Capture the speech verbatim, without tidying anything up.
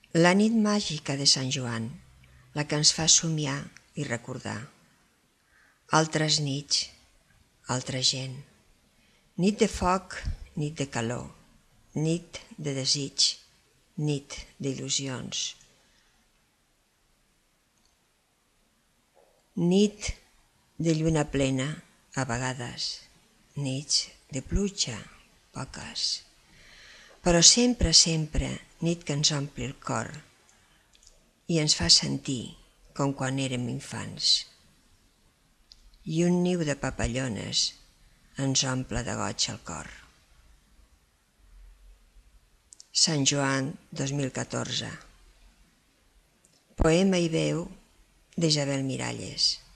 La nit màgica de Sant Joan, la que ens fa somiar i recordar. Altres nits, altra gent. Nit de foc, nit de calor, nit de desig, nit d'il·lusions. Nit de lluna plena, a vegades, nits de pluja, poques. Però sempre, sempre, nit que ens ompli el cor i ens fa sentir com quan érem infants. I un niu de papallones ens omple de goig el cor. Sant Joan dos mil catorze. Poema i veu d'Isabel Miralles.